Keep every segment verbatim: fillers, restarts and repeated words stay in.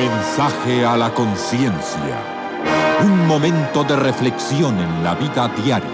Mensaje a la conciencia. Un momento de reflexión en la vida diaria.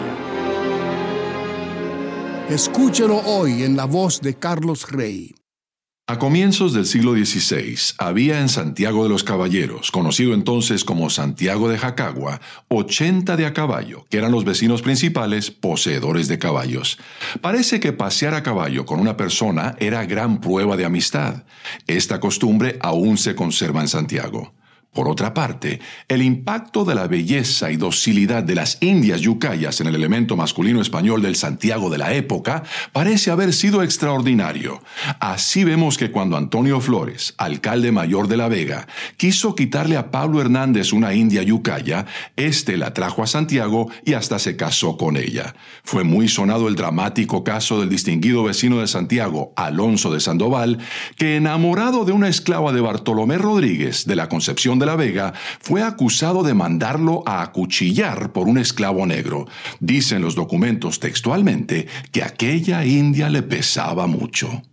Escúchelo hoy en la voz de Carlos Rey. A comienzos del siglo dieciséis, había en Santiago de los Caballeros, conocido entonces como Santiago de Jacagua, ochenta de a caballo, que eran los vecinos principales poseedores de caballos. Parece que pasear a caballo con una persona era gran prueba de amistad. Esta costumbre aún se conserva en Santiago. Por otra parte, el impacto de la belleza y docilidad de las indias yucayas en el elemento masculino español del Santiago de la época parece haber sido extraordinario. Así vemos que cuando Antonio Flores, alcalde mayor de La Vega, quiso quitarle a Pablo Hernández una india yucaya, éste la trajo a Santiago y hasta se casó con ella. Fue muy sonado el dramático caso del distinguido vecino de Santiago, Alonso de Sandoval, que enamorado de una esclava de Bartolomé Rodríguez de la Concepción de la Vega, fue acusado de mandarlo a acuchillar por un esclavo negro. Dicen los documentos textualmente que aquella india le pesaba mucho.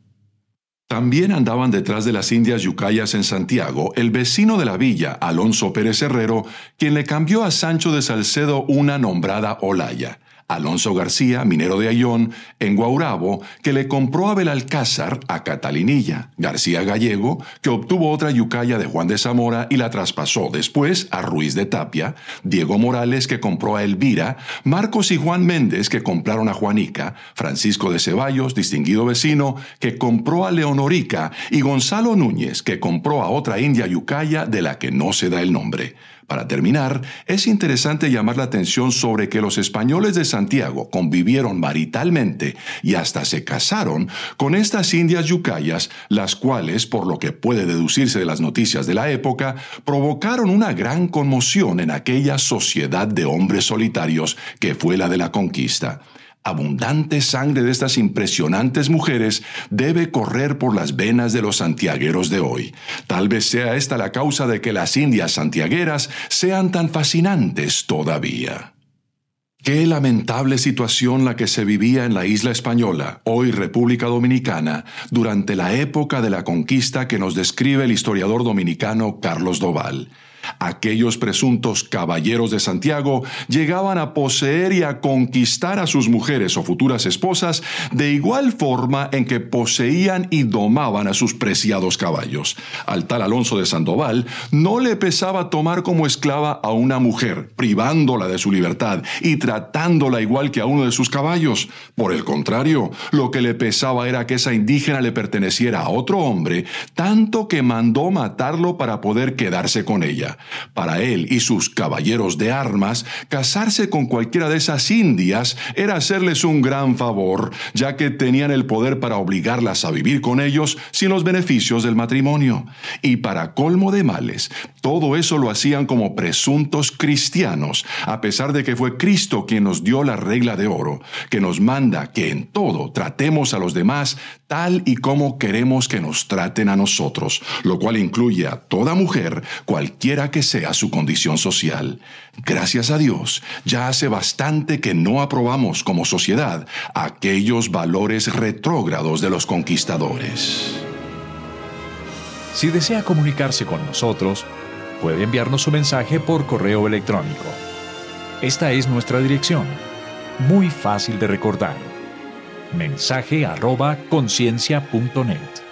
También andaban detrás de las indias yucayas en Santiago el vecino de la villa, Alonso Pérez Herrero, quien le cambió a Sancho de Salcedo una nombrada Olaya. Alonso García, minero de Ayllón, en Guaurabo, que le compró a Belalcázar a Catalinilla. García Gallego, que obtuvo otra yucaya de Juan de Zamora y la traspasó después a Ruiz de Tapia. Diego Morales, que compró a Elvira. Marcos y Juan Méndez, que compraron a Juanica. Francisco de Ceballos, distinguido vecino, que compró a Leonorica. Y Gonzalo Núñez, que compró a otra india yucaya de la que no se da el nombre. Para terminar, es interesante llamar la atención sobre que los españoles de Santiago convivieron maritalmente y hasta se casaron con estas indias yucayas, las cuales, por lo que puede deducirse de las noticias de la época, provocaron una gran conmoción en aquella sociedad de hombres solitarios que fue la de la conquista. Abundante sangre de estas impresionantes mujeres debe correr por las venas de los santiagueros de hoy. Tal vez sea esta la causa de que las indias santiagueras sean tan fascinantes todavía. Qué lamentable situación la que se vivía en la isla española, hoy República Dominicana, durante la época de la conquista que nos describe el historiador dominicano Carlos Doval. Aquellos presuntos caballeros de Santiago llegaban a poseer y a conquistar a sus mujeres o futuras esposas de igual forma en que poseían y domaban a sus preciados caballos. Al tal Alonso de Sandoval no le pesaba tomar como esclava a una mujer, privándola de su libertad y tratándola igual que a uno de sus caballos. Por el contrario, lo que le pesaba era que esa indígena le perteneciera a otro hombre, tanto que mandó matarlo para poder quedarse con ella. Para él y sus caballeros de armas, casarse con cualquiera de esas indias era hacerles un gran favor, ya que tenían el poder para obligarlas a vivir con ellos sin los beneficios del matrimonio. Y para colmo de males, todo eso lo hacían como presuntos cristianos, a pesar de que fue Cristo quien nos dio la regla de oro, que nos manda que en todo tratemos a los demás tal y como queremos que nos traten a nosotros, lo cual incluye a toda mujer, cualquiera que sea su condición social. Gracias a Dios, ya hace bastante que no aprobamos como sociedad aquellos valores retrógrados de los conquistadores. Si desea comunicarse con nosotros, puede enviarnos su mensaje por correo electrónico. Esta es nuestra dirección, muy fácil de recordar. mensaje arroba conciencia punto net.